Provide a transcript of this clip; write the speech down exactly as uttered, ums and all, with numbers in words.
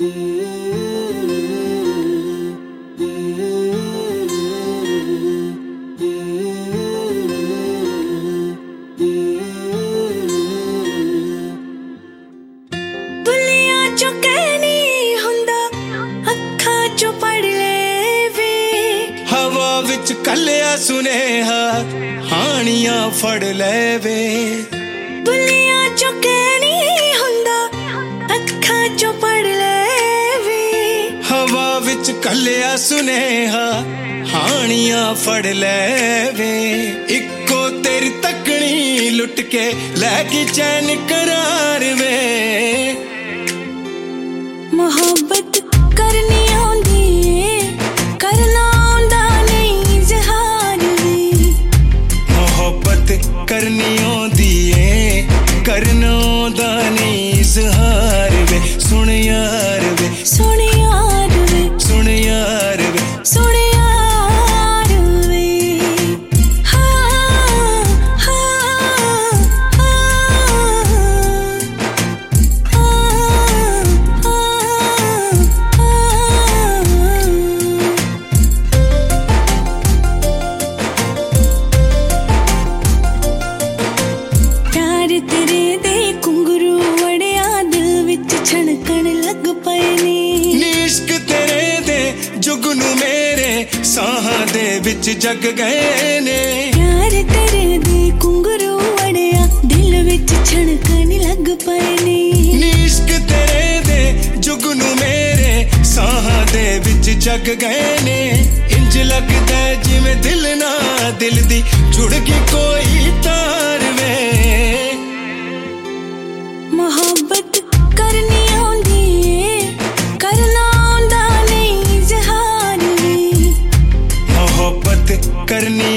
कलिया सुनेहा हानियां फड़ लेवे बुलियां चो कहनी हुंदा अखां चो पढ़ लेवे हवा विच कलिया सुनेहा हानियां फड़ लेवे इक्को तेरी तकनी लुट के लैके चैन करार वे मोहब्बत करनी आंदी करना करनी आंदी है करना दा नहीं इज़हार वे सुन यार वे सुन यार वे सुन यार वे सुन यार वे हाँ हाँ तेरे दे कुंगरू वड़िया दिल विच छणकण लग पए ने निश्क तेरे दे जुगनू मेरे साहां दे विच जग गए ने प्यार तेरे दे कुंगरू वड़िया दिल विच छणकण लग पए ने निश्क तेरे दे जुगनू मेरे साहां दे विच जग गए ने इंज लगदा जिवें दिल ना दिल दी जुड़ गई कोई तार वे मोहब्बत करनी आंदी करना आंदा नहीं इज़हार वे मोहब्बत करनी